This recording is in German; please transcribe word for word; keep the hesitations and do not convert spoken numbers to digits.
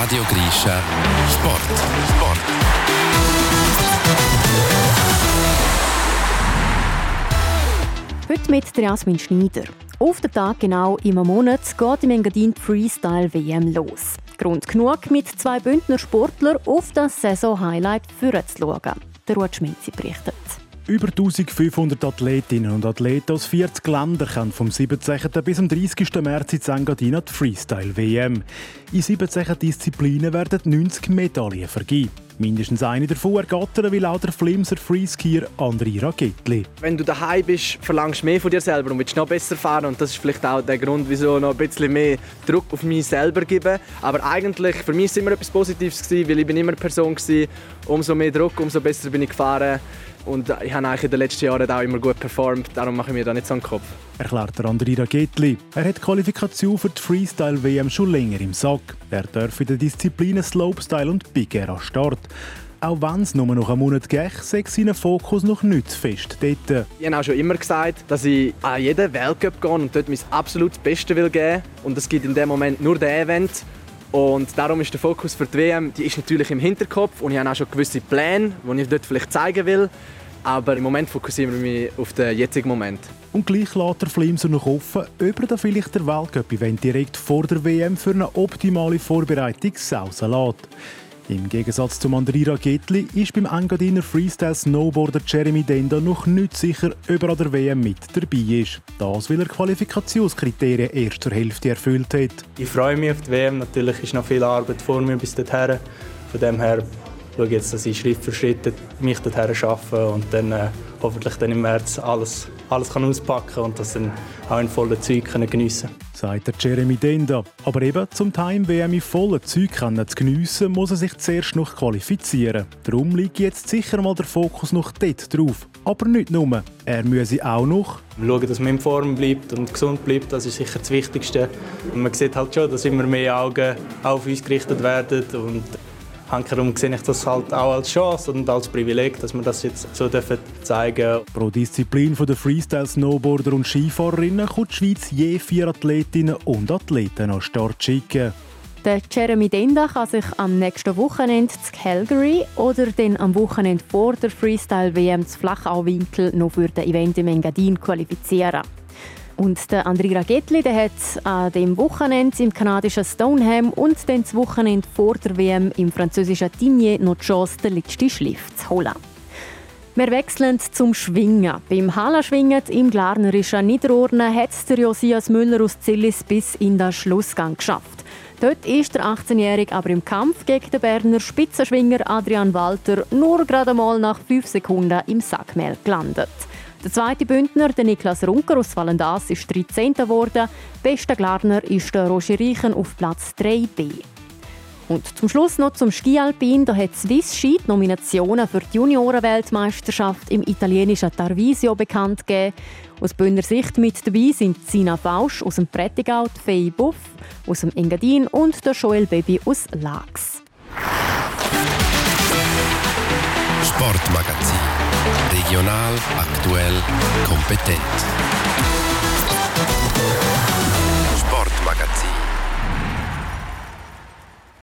Radio Grischa Sport. Sport. Heute mit Jasmin Schneider. Auf den Tag genau im Monat geht im Engadin die Freestyle-W M los. Grund genug, mit zwei Bündner Sportlern auf das Saison-Highlight vorzuschauen. Der Ruud Schmitzi berichtet. Über eintausendfünfhundert Athletinnen und Athleten aus vierzig Ländern können vom siebzehnten bis zum dreißigsten März in Engadin die Freestyle-W M. In siebzehn Disziplinen werden neunzig Medaillen vergeben. Mindestens eine davon ergattern will auch der Flimser Freeskier Andrei Ragetli. Wenn du daheim bist, verlangst du mehr von dir selber und willst noch besser fahren. Und das ist vielleicht auch der Grund, wieso noch ein bisschen mehr Druck auf mich selber geben. Aber eigentlich, für mich war es immer etwas Positives, weil ich bin immer eine Person war. Umso mehr Druck, umso besser bin ich gefahren. Und ich habe eigentlich in den letzten Jahren auch immer gut performt, darum mache ich mir da nicht so einen Kopf. Erklärt der Andrei Ragetli. Er hat die Qualifikation für die Freestyle-W M schon länger im Sack. Er darf in den Disziplinen Slopestyle und Big Air an Start. Auch wenn es nur noch einen Monat geht, sei sein Fokus noch nicht zu fest dort. Ich habe auch schon immer gesagt, dass ich an jeden Weltcup gehe und dort mein absolutes Bestes will geben. Und es gibt in dem Moment nur den Event. Und darum ist der Fokus für die W M, die ist natürlich im Hinterkopf und ich habe auch schon gewisse Pläne, die ich dort vielleicht zeigen will. Aber im Moment fokussieren wir mich auf den jetzigen Moment. Und gleich lässt der Flimser noch offen, ob er da vielleicht der Weltcup-Event direkt vor der W M für eine optimale Vorbereitung sausen lässt. Im Gegensatz zum Andrei Ragetli ist beim Engadiner Freestyle-Snowboarder Jeremy Denda noch nicht sicher, ob er an der W M mit dabei ist. Das, weil er Qualifikationskriterien erst zur Hälfte erfüllt hat. Ich freue mich auf die W M. Natürlich ist noch viel Arbeit vor mir bis dorthin. Von dem her schaue ich jetzt, dass ich Schritt für Schritt mich dorthin schaffe und dann äh, hoffentlich dann im März alles, alles kann auspacken kann und das dann auch in vollen Zeug geniessen kann. Sagt der Jeremy Denda. Aber eben, zum Time-W M in vollen Zeug zu geniessen, muss er sich zuerst noch qualifizieren. Darum liegt jetzt sicher mal der Fokus noch dort drauf. Aber nicht nur. Er müsse auch noch schauen, dass man in Form bleibt und gesund bleibt, das ist sicher das Wichtigste. Und man sieht halt schon, dass immer mehr Augen auf uns gerichtet werden. Und darum sehe ich das halt auch als Chance und als Privileg, dass wir das jetzt so zeigen dürfen. Pro Disziplin der Freestyle-Snowboarder und Skifahrerinnen kommt die Schweiz je vier Athletinnen und Athleten an den Start schicken. Der Jeremy Denda kann sich am nächsten Wochenende zu Calgary oder dann am Wochenende vor der Freestyle-W M zu Flachauwinkel noch für das Event im Engadin qualifizieren. Und der Andrei Ragetli der hat an dem Wochenende im kanadischen Stoneham und dann das Wochenende vor der W M im französischen Tignes noch die Chance, den letzten Schliff zu holen. Wir wechseln zum Schwingen. Beim Hala-Schwingen im glarnerischen Niederurne hat der Josias Müller aus Zillis bis in den Schlussgang geschafft. Dort ist der achtzehnjährige aber im Kampf gegen den Berner Spitzenschwinger Adrian Walter nur gerade mal nach fünf Sekunden im Sackmehl gelandet. Der zweite Bündner, der Niklas Runker aus Valendas, ist dreizehnter geworden. Bester Glarner ist der Roger Reichen auf Platz drei B. Und zum Schluss noch zum Ski-Alpin. Da hat Swiss Ski die Nominationen für die Junioren-Weltmeisterschaft im italienischen Tarvisio bekannt gegeben. Aus Bündner Sicht mit dabei sind Sina Fausch aus dem Prättigau, Fei Buff aus dem Engadin und der Joel Baby aus Laax. Sportmagazin. Regional, aktuell, kompetent. Sportmagazin.